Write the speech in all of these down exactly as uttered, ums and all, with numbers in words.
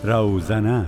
روزنه.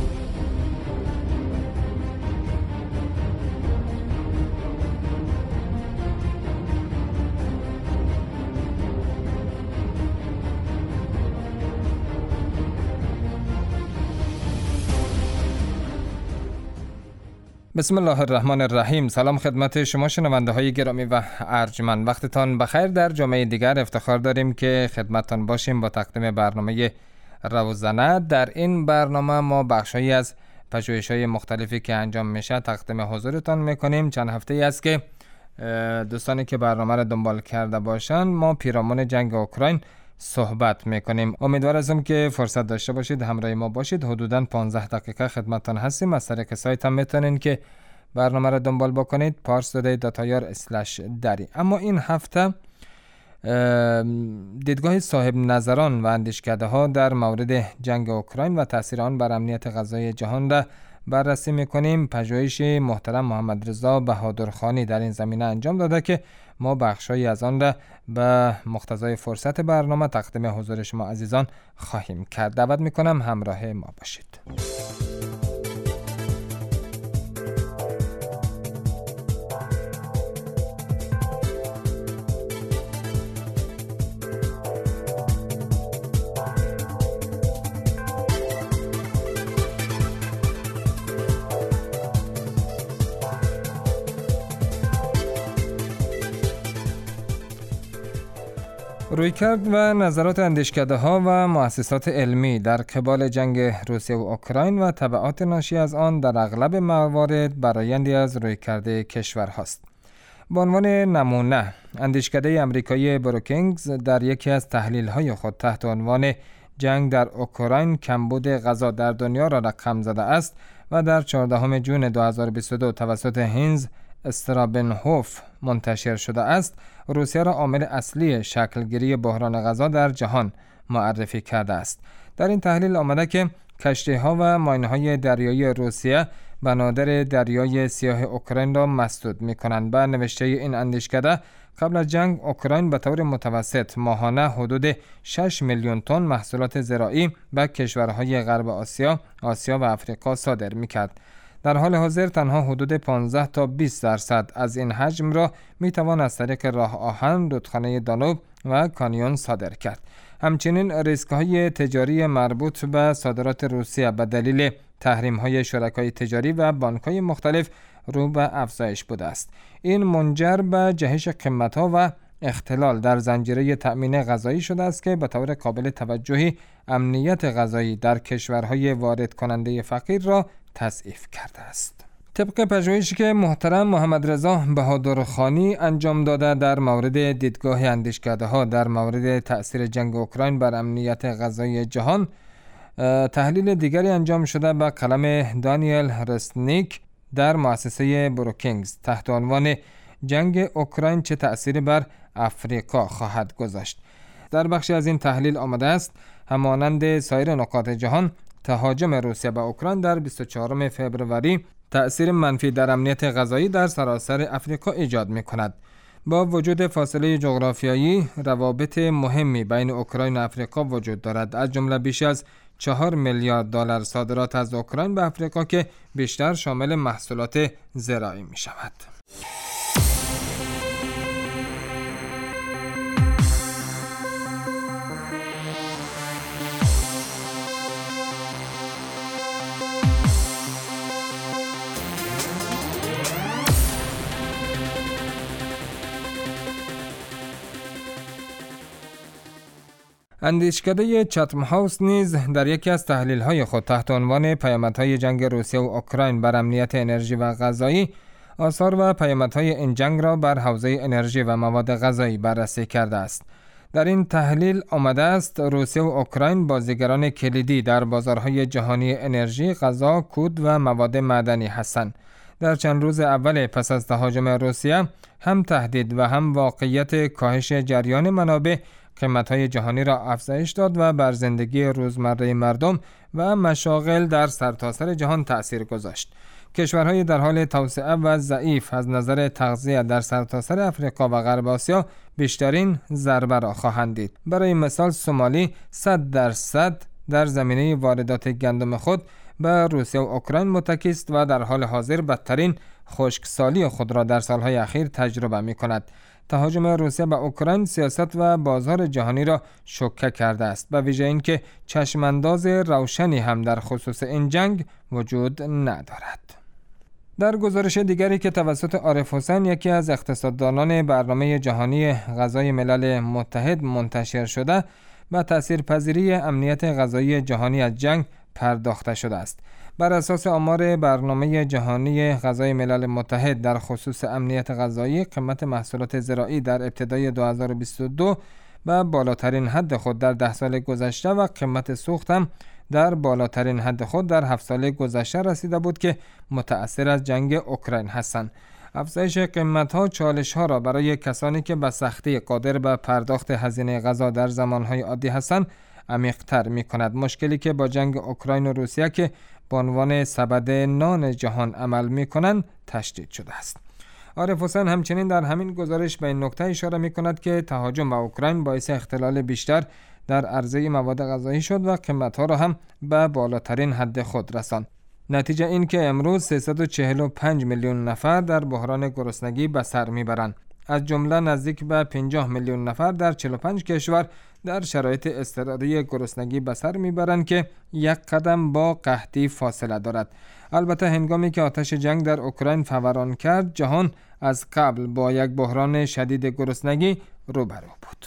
بسم الله الرحمن الرحیم. سلام خدمت شما شنونده های گرامی و ارجمند. وقتتان بخیر. در جمعه دیگر افتخار داریم که خدمتتان باشیم با تقدیم برنامه روزنه. در این برنامه ما بخشایی از پژوهش‌های مختلفی که انجام میشه تقدیم حضورتان میکنیم. چند هفته ای است که دوستانی که برنامه را دنبال کرده باشند ما پیرامون جنگ اوکراین صحبت میکنیم. امیدوار هستم که فرصت داشته باشید همراه ما باشید. حدوداً پانزده دقیقه خدمتتان هستیم. از طریق سایت هم میتونین که برنامه را دنبال بکنید پارس دو دی دات آی آر اسلش دری. اما این هفته دیدگاه صاحب نظران و اندیشکده ها در مورد جنگ اوکراین و تاثیر آن بر امنیت غذایی جهان را بررسی میکنیم. پژوهش محترم محمد رضا بهادرخانی در این زمینه انجام داده که ما بخشایی از آن را به مقتضای فرصت برنامه تقدیم حضور شما عزیزان خواهیم کرد. دعوت میکنم همراه ما باشید. رویکرد و نظرات اندیشکده ها و مؤسسات علمی در قبال جنگ روسیه و اوکراین و تبعات ناشی از آن در اغلب موارد برآیندی از رویکرد کشور هاست. به عنوان نمونه اندیشکده امریکایی بروکینگز در یکی از تحلیل های خود تحت عنوان جنگ در اوکراین کمبود غذا در دنیا را رقم زده است و در چهاردهم ژوئن دو هزار و بیست و دو توسط هینز استرابنهوف منتشر شده است، روسیه را عامل اصلی شکلگیری بحران غذا در جهان معرفی کرده است. در این تحلیل آمده که کشتی‌ها و ماین‌های دریایی روسیه بنادر دریای سیاه اوکراین را مسدود می‌کنند. به نوشته این اندیشکده قبل از جنگ اوکراین به طور متوسط ماهانه حدود شش میلیون تن محصولات زراعی به کشورهای غرب آسیا، آسیا و افریقا صادر می‌کرد. در حال حاضر تنها حدود پانزده تا بیست درصد از این حجم را می توان از طریق راه آهن، رودخانه دانوب و کانیون صادر کرد. همچنین ریسک های تجاری مربوط به صادرات روسیه به دلیل تحریم های شرکای تجاری و بانک های مختلف رو به افزایش بوده است. این منجر به جهش قیمت ها و اختلال در زنجیره تأمین غذایی شده است که به طور قابل توجهی امنیت غذایی در کشورهای وارد کننده فقیر را تضعیف کرده است. طبق پژوهشی که محترم محمد رضا بهادرخانی انجام داده در مورد دیدگاه اندیشکده ها در مورد تأثیر جنگ اوکراین بر امنیت غذایی جهان، تحلیل دیگری انجام شده به قلم دانیل رستنیک در مؤسسه بروکینگز تحت عنوان جنگ اوکراین چه تأثیری بر افریقا خواهد گذاشت. در بخشی از این تحلیل آمده است همانند سایر نقاط جهان تهاجم روسیه به اوکراین در بیست و چهارم فوریه تأثیر منفی در امنیت غذایی در سراسر افریقا ایجاد می کند. با وجود فاصله جغرافیایی روابط مهمی بین اوکراین و افریقا وجود دارد، از جمله بیش از چهار میلیارد دلار صادرات از اوکراین به افریقا که بیشتر شامل محصولات زراعی می شود. اندیشکده چتم هاوس نیز در یکی از تحلیل‌های خود تحت عنوان پیامدهای جنگ روسیه و اوکراین بر امنیت انرژی و غذایی، آثار و پیامدهای این جنگ را بر حوزه انرژی و مواد غذایی بررسی کرده است. در این تحلیل آمده است روسیه و اوکراین بازیگران کلیدی در بازارهای جهانی انرژی، غذا، کود و مواد معدنی هستند. در چند روز اول پس از تهاجم روسیه هم تهدید و هم واقعیت کاهش جریان منابع قیمت‌های جهانی را افزایش داد و بر زندگی روزمره مردم و مشاغل در سرتاسر جهان تأثیر گذاشت. کشورهای در حال توسعه و ضعیف از نظر تغذیه در سرتاسر افریقا و غرب آسیا بیشترین ضربه را خواهند دید. برای مثال سومالی صد درصد در زمینه واردات گندم خود به روسیه و اوکراین متکی است و در حال حاضر بدترین خشکسالی خود را در سالهای اخیر تجربه می کند. تهاجم روسیه به اوکراین سیاست و بازار جهانی را شوکه کرده است، به ویژه اینکه چشمانداز روشنی هم در خصوص این جنگ وجود ندارد. در گزارش دیگری که توسط عارف حسین، یکی از اقتصاددانان برنامه جهانی غذای ملل متحد منتشر شده، به تاثیرپذیری امنیت غذایی جهانی از جنگ پرداخته شده است. بر اساس آمار برنامه جهانی غذای ملل متحد در خصوص امنیت غذایی، قیمت محصولات زراعی در ابتدای دو هزار و بیست و دو به بالاترین حد خود در ده سال گذشته و قیمت سوخت هم در بالاترین حد خود در هفت سال گذشته رسیده بود که متأثر از جنگ اوکراین هستند. افزایش قیمت‌ها چالش‌ها را برای کسانی که به سختی قادر به پرداخت هزینه غذا در زمانهای عادی هستند عمیق‌تر می‌کند. مشکلی که با جنگ اوکراین و روسیه که به عنوان سبد نان جهان عمل می‌کنند تشدید شده است. عارف حسین همچنین در همین گزارش به این نکته اشاره می‌کند که تهاجم به اوکراین باعث اختلال بیشتر در عرضه مواد غذایی شد و قیمت‌ها را هم به بالاترین حد خود رساند. نتیجه این که امروز سیصد و چهل و پنج میلیون نفر در بحران گرسنگی به سر میبرند. از جمله نزدیک به پنجاه میلیون نفر در چهل و پنج کشور در شرایط اضطراری گرسنگی به سر میبرند که یک قدم با قحطی فاصله دارد. البته هنگامی که آتش جنگ در اوکراین فوران کرد، جهان از قبل با یک بحران شدید گرسنگی روبرو بود.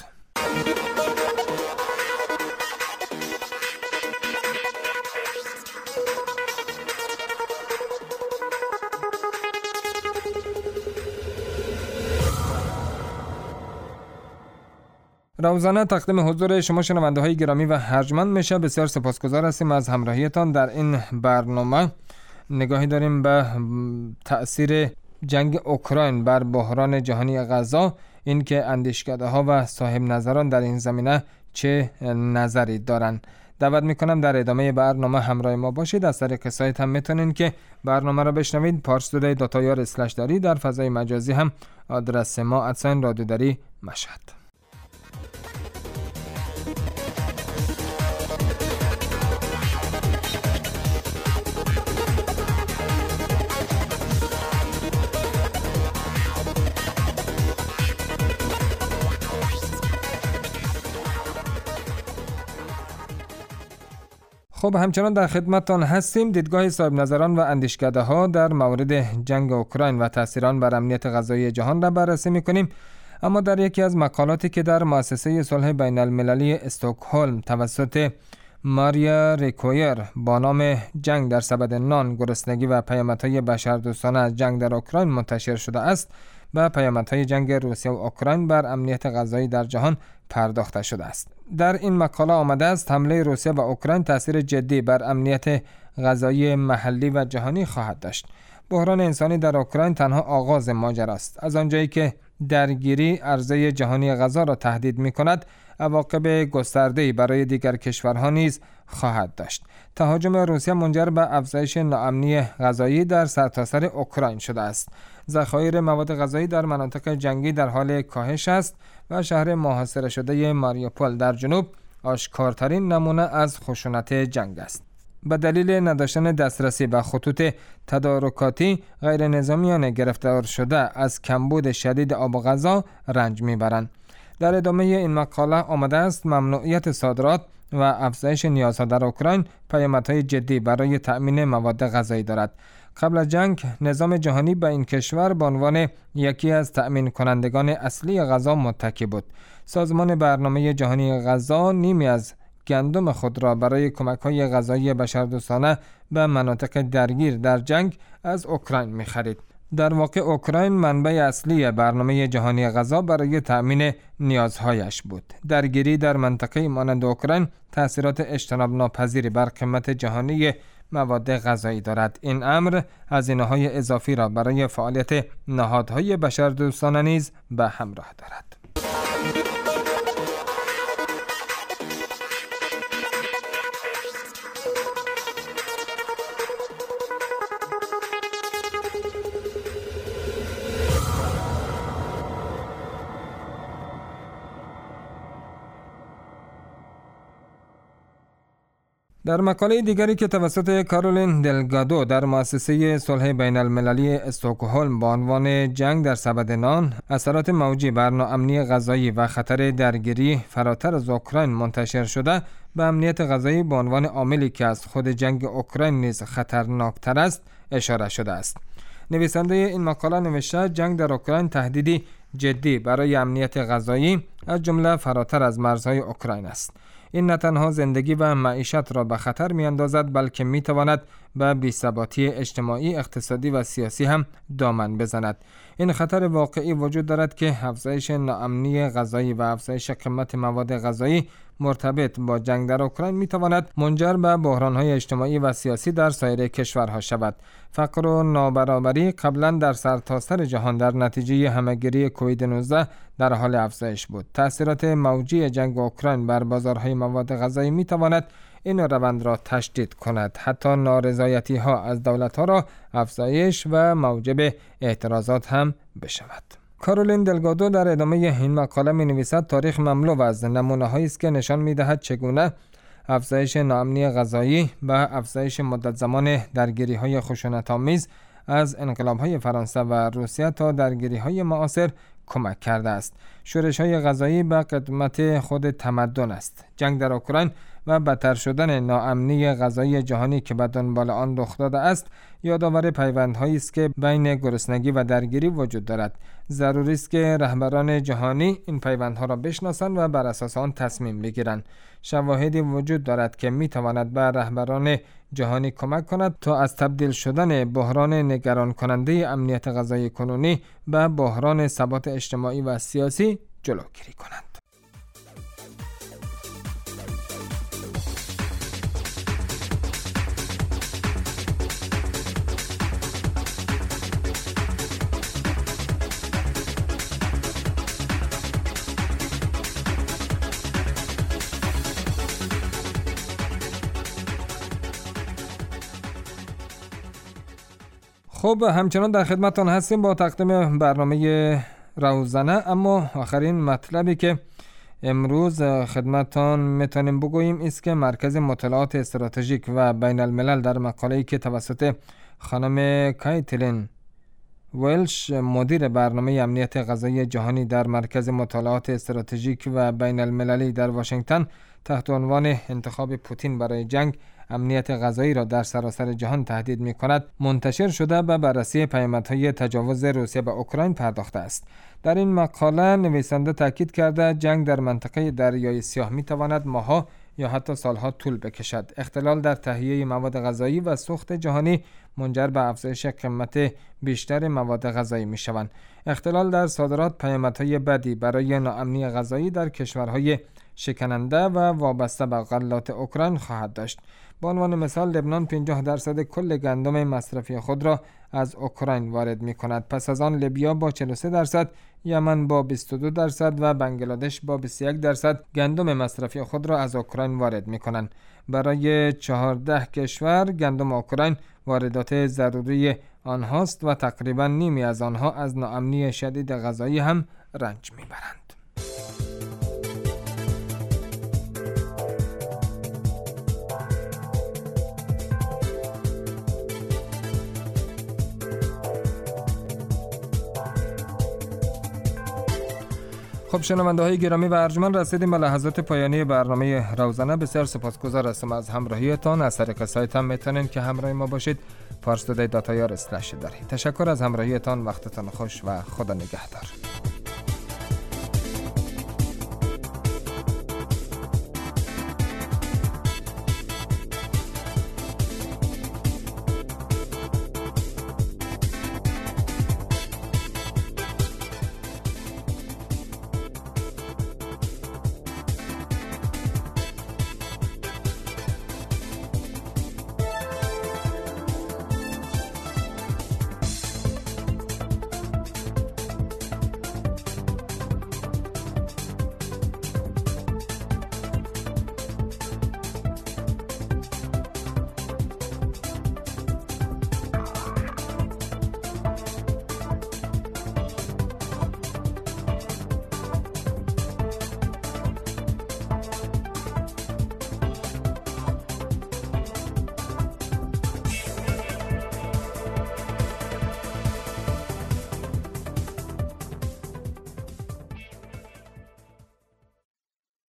روزانه تقدیم حضور شما شنونده های گرامی و ارجمند میشه. بسیار سپاسگزار هستیم از همراهیتان در این برنامه. نگاهی داریم به تأثیر جنگ اوکراین بر بحران جهانی غذا، این که اندیشکده ها و صاحب نظران در این زمینه چه نظری دارند. دعوت میکنم در ادامه برنامه همراه ما باشید. از طریق سایت هم میتونید که برنامه را بشنوید. پارسدودای داتایار اسلش داری. در فضای مجازی هم آدرس ما ادساین رادیو دری مشهد. خب همچنان در خدمتتان هستیم. دیدگاه صاحب نظران و اندیشکده ها در مورد جنگ اوکراین و تاثیران بر امنیت غذایی جهان را بررسی میکنیم. اما در یکی از مقالاتی که در مؤسسه صلح بین المللی استکهلم توسط ماریا ریکویر با نام جنگ در سبد نان، گرسنگی و پیامدهای بشردوستانه از جنگ در اوکراین منتشر شده است، به پیامدهای جنگ روسیه و اوکراین بر امنیت غذایی در جهان پرداخته شده است. در این مقاله آمده است حمله روسیه و اوکراین تاثیر جدی بر امنیت غذایی محلی و جهانی خواهد داشت. بحران انسانی در اوکراین تنها آغاز ماجرا است. از آنجایی که درگیری عرضه جهانی غذا را تهدید می کند، عواقب گسترده‌ای برای دیگر کشورها نیز خواهد داشت. تهاجم روسیه منجر به افزایش ناامنی غذایی در سرتاسر اوکراین شده است. ذخایر مواد غذایی در مناطق جنگی در حال کاهش است و شهر محاصره شده ماریوپول در جنوب آشکارترین نمونه از خشونت جنگ است. به دلیل نداشتن دسترسی به خطوط تدارکاتی، غیر نظامیان گرفتار شده از کمبود شدید آب و غذا رنج میبرند. در ادامه این مقاله آمده است ممنوعیت صادرات و افزایش نیازها در اوکراین پیامدهای جدی برای تأمین مواد غذایی دارد. قبل از جنگ نظام جهانی به این کشور به عنوان یکی از تأمین کنندگان اصلی غذا متکی بود. سازمان برنامه جهانی غذا نیمی از گندم خود را برای کمک‌های غذایی بشردوستانه به مناطق درگیر در جنگ از اوکراین می‌خرید. در واقع اوکراین منبع اصلی برنامه جهانی غذا برای تأمین نیازهایش بود. درگیری در منطقه مانند اوکراین تأثیرات اجتناب ناپذیری بر قیمت جهانی مواد غذایی دارد. این امر هزینه‌های اضافی را برای فعالیت نهادهای بشردوستانه نیز به همراه دارد. در مقاله دیگری که توسط کارولین دلگادو در مؤسسه صلح بین المللی استکهلم با عنوان جنگ در سبد نان، اثرات موجی بر ناامنی غذایی و خطر درگیری فراتر از اوکراین منتشر شده، به امنیت غذایی به عنوان عاملی که از خود جنگ اوکراین نیز خطرناکتر است اشاره شده است. نویسنده این مقاله نوشته جنگ در اوکراین تهدیدی جدی برای امنیت غذایی از جمله فراتر از مرزهای اوکراین است. این نه تنها زندگی و معیشت را به خطر می اندازد، بلکه می تواند به بی‌ثباتی اجتماعی، اقتصادی و سیاسی هم دامن بزند. این خطر واقعی وجود دارد که افزایش ناامنی غذایی و افزایش قیمت مواد غذایی مرتبط با جنگ در اوکراین می تواند منجر به بحران‌های اجتماعی و سیاسی در سایر کشورها شود. فقر و نابرابری قبلا در سرتاسر جهان در نتیجه همه‌گیری کووید نوزده در حال افزایش بود. تأثیرات موجی جنگ اوکراین بر بازارهای مواد غذایی می تواند این روند را تشدید کند، حتی نارضایتی ها از دولت ها را افزایش و موجب اعتراضات هم بشود. کارولین دلگادو در ادامه این مقاله می نویسد تاریخ مملو از نمونه هایی است که نشان می دهد چگونه افزایش ناامنی غذایی و افزایش مدت زمان درگیری های خشونت‌آمیز از انقلاب های فرانسه و روسیه تا درگیری های معاصر کمک کرده است. شورش های غذایی به قدمت خود تمدن است. جنگ در اوکراین و بدتر شدن ناامنی غذایی جهانی که به دنبال آن رخ داده است، یادآور پیوندهایی است که بین گرسنگی و درگیری وجود دارد. ضروری است که رهبران جهانی این پیوندها را بشناسند و بر اساس آن تصمیم بگیرند. شواهدی وجود دارد که می تواند به رهبران جهانی کمک کند تا از تبدیل شدن بحران نگران کننده امنیت غذایی کنونی به بحران ثبات اجتماعی و سیاسی جلوگیری کنند. خب همچنان در خدمتتان هستیم با تقدیم برنامه روزانه، اما آخرین مطلبی که امروز خدمتتان میتونیم بگوییم است که مرکز مطالعات استراتژیک و بین الملل در مقاله‌ای که توسط خانم کایتلین ویلش مدیر برنامه امنیت غذایی جهانی در مرکز مطالعات استراتژیک و بین المللی در واشنگتن تحت عنوان انتخاب پوتین برای جنگ امنیت غذایی را در سراسر جهان تهدید می کند منتشر شده به بررسی پیامدهای تجاوز روسیه به اوکراین پرداخته است. در این مقاله نویسنده تاکید کرده جنگ در منطقه دریای سیاه می تواند ماه‌ها یا حتی سالها طول بکشد. اختلال در تهیه مواد غذایی و سوخت جهانی منجر به افزایش قیمت بیشتر مواد غذایی می شوند. اختلال در صادرات پیامدهای بدی برای ناامنی غذایی در کشورهای شکننده و وابسته به غلات اوکراین خواهد داشت. به عنوان مثال لبنان پنجاه درصد کل گندم مصرفی خود را از اوکراین وارد می کند. پس از آن لیبیا با چهل و سه درصد، یمن با بیست و دو درصد و بنگلادش با بیست و یک درصد گندم مصرفی خود را از اوکراین وارد می کنند. برای چهارده کشور گندم اوکراین واردات ضروری آنهاست و تقریبا نیمی از آنها از ناامنی شدید غذایی هم رنج می برند. خب شنونده های گرامی و ارجمند، رسیدیم به لحظات پایانی برنامه روزانه. بسیار سپاسگزار هستم از همراهیتان. از طریق سایت هم میتونید که همراه ما باشید، پارس تودی دات آی آر اسلش داری. تشکر از همراهیتان، وقتتان خوش و خدا نگهدار.